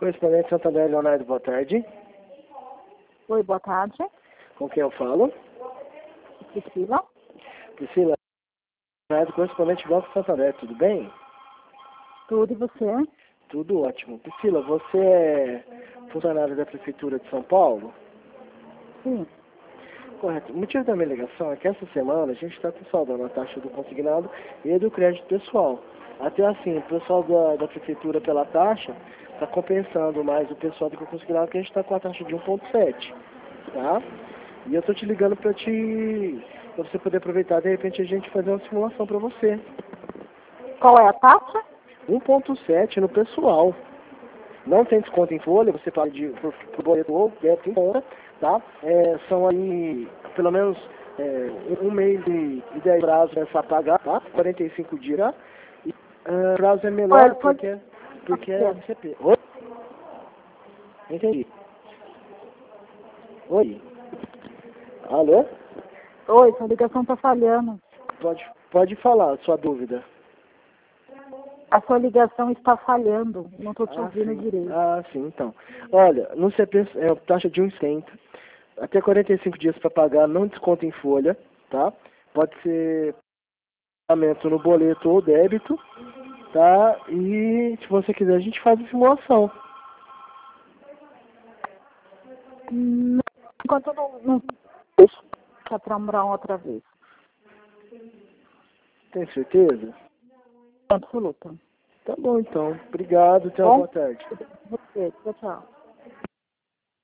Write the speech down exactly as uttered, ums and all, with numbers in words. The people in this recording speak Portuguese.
Correspondente Santander, Leonardo, boa tarde. Oi, boa tarde. Com quem eu falo? Priscila. Priscila, Leonardo, correspondente Banco Santander, tudo bem? Tudo e você? Tudo ótimo. Priscila, você é funcionária da Prefeitura de São Paulo? Sim. Correto. O motivo da minha ligação é que essa semana a gente está com saudando a taxa do consignado e do crédito pessoal. Até assim, o pessoal da, da Prefeitura pela taxa está compensando mais o pessoal do que o consignado, que a gente está com a taxa de um ponto sete, tá? E eu estou te ligando para te, para você poder aproveitar, de repente a gente fazer uma simulação para você. Qual é a taxa? um ponto sete no pessoal. Não tem desconto em folha, você paga de, por, por boleto ou débito em conta, tá? É, são aí, pelo menos, é, um mês e, e dez prazos nessa pagar, tá? quarenta e cinco dias, tá? E uh, o prazo é menor Olha, pode- porque, porque é C P. Oi? Entendi. Oi? Alô? Oi, sua ligação está falhando. Pode, pode falar, sua dúvida. A sua ligação está falhando. Não estou te Ah, ouvindo sim. direito. Ah, sim, então. Olha, no C P é a taxa de um cento. Até quarenta e cinco dias para pagar, não desconta em folha, tá? Pode ser pagamento no boleto ou débito, tá? E se você quiser, a gente faz a simulação. Hum, Enquanto não, não deixa para uma outra vez. Tem certeza? Absoluta. Tá bom, então. Obrigado. Tchau, Bom? boa tarde. Você, tchau, tchau.